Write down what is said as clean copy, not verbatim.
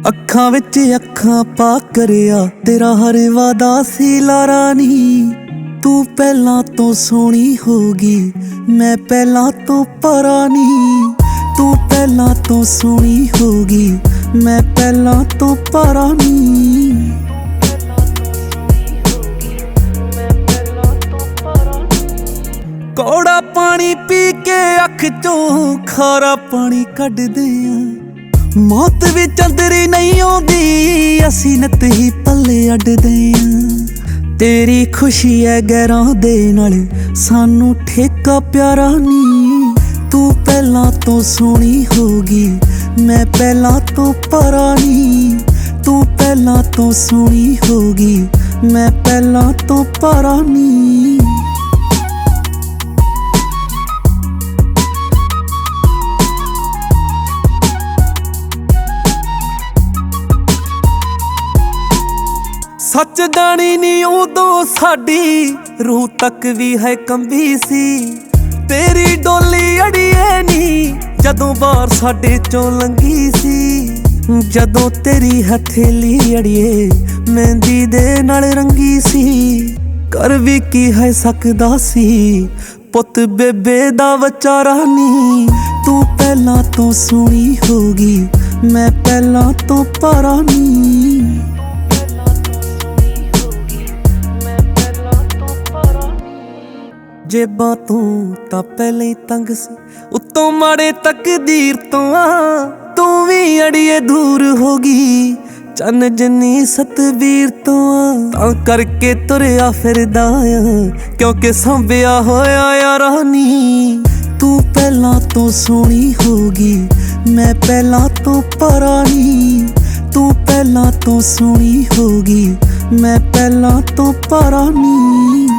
ਅੱਖਾਂ ਵਿੱਚ ਅੱਖਾਂ ਪਾ ਕਰਿਆ ਤੇਰਾ ਹਰ ਵਾਦਾ ਸੀ ਲਾਰਾ ਨੀ। ਤੂੰ ਪਹਿਲਾਂ ਤੋਂ ਸੋਹਣੀ ਹੋਗੀ, ਮੈਂ ਪਹਿਲਾਂ ਤੋਂ ਪਰਾ ਨੀ। ਤੂੰ ਪਹਿਲਾਂ ਤੋਂ ਸੋਹਣੀ ਹੋਗੀ, ਮੈਂ ਪਹਿਲਾਂ ਤੋਂ ਪਰਾ ਨੀ। ਕੌੜਾ ਪਾਣੀ ਪੀ ਕੇ ਅੱਖ ਚੋਂ ਖਾਰਾ ਪਾਣੀ ਕੱਢਦੇ ਆਂ। ਮੌਤ ਵੀ ਚੰਦਰੀ ਨਹੀਂ ਆਉਂਦੀ, ਅਸੀਂ ਨਿੱਤ ਹੀ ਪੱਲੇ ਅੱਡਦੇ ਆਂ। ਤੇਰੀ ਖੁਸ਼ੀ ਐ ਗੈਰਾਂ ਦੇ ਨਾਲ, ਸਾਨੂੰ ਠੇਕਾ ਪਿਆਰਾ ਨੀ। ਤੂੰ ਪਹਿਲਾਂ ਤੋਂ ਸੋਹਣੀ ਹੋਗੀ, ਮੈਂ ਪਹਿਲਾਂ ਤੋਂ ਪਰਾ ਨੀ। ਤੂੰ ਪਹਿਲਾਂ ਤੋਂ ਸੋਹਣੀ ਹੋਗੀ, ਮੈਂ ਪਹਿਲਾਂ ਤੋਂ ਪਰਾ ਨੀ। ਸੱਚ ਜਾਣੀ ਨੀ ਉਦੋਂ ਸਾਡੀ ਰੂਹ ਤੱਕ ਵੀ ਹੈ ਕੰਬੀ ਸੀ। ਤੇਰੀ ਡੋਲੀ ਅੜੀਏ ਨੀ ਜਦੋਂ ਬਾਹਰ ਸਾਡੇ ਚੋਂ ਲੰਘੀ ਸੀ। ਜਦੋਂ ਤੇਰੀ ਹਥੇਲੀ ਅੜੀਏ ਮਹਿੰਦੀ ਦੇ ਨਾਲ ਰੰਗੀ ਸੀ। ਕਰ ਵੀ ਕੀ ਹੈ ਸਕਦਾ ਸੀ ਪੁੱਤ ਬੇਬੇ ਦਾ ਵਿਚਾਰਾ ਨੀ। ਤੂੰ ਪਹਿਲਾਂ ਤੋਂ ਸੋਹਣੀ ਹੋਗੀ, ਮੈਂ ਪਹਿਲਾਂ ਤੋਂ ਪਰਾ ਨੀ। ਜੇਬਾਂ ਤੋਂ ਤਾਂ ਪਹਿਲਾਂ ਹੀ ਤੰਗ ਸੀ, ਉੱਤੋਂ ਮਾੜੇ ਤਕਦੀਰ ਤੋਂ ਆ। ਤੂੰ ਵੀ ਅੜੀਏ ਦੂਰ ਹੋ ਗਈ ਚੰਨ ਜਿੰਨੀ ਸਤਵੀਰ ਤੋਂ ਆ। ਤਾਂ ਕਰਕੇ ਤੁਰਿਆ ਫਿਰਦਾ ਆ, ਕਿਉਂਕਿ ਸੰਭਿਆ ਹੋਇਆ ਯਾਰਾ ਨੀ। ਤੂੰ ਪਹਿਲਾਂ ਤੋਂ ਸੋਹਣੀ ਹੋਗੀ, ਮੈਂ ਪਹਿਲਾਂ ਤੋਂ ਪਰਾ ਨੀ। ਤੂੰ ਪਹਿਲਾਂ ਤੋਂ ਸੋਹਣੀ ਹੋਗੀ, ਮੈਂ ਪਹਿਲਾਂ ਤੋਂ ਪਰਾ ਨੀ।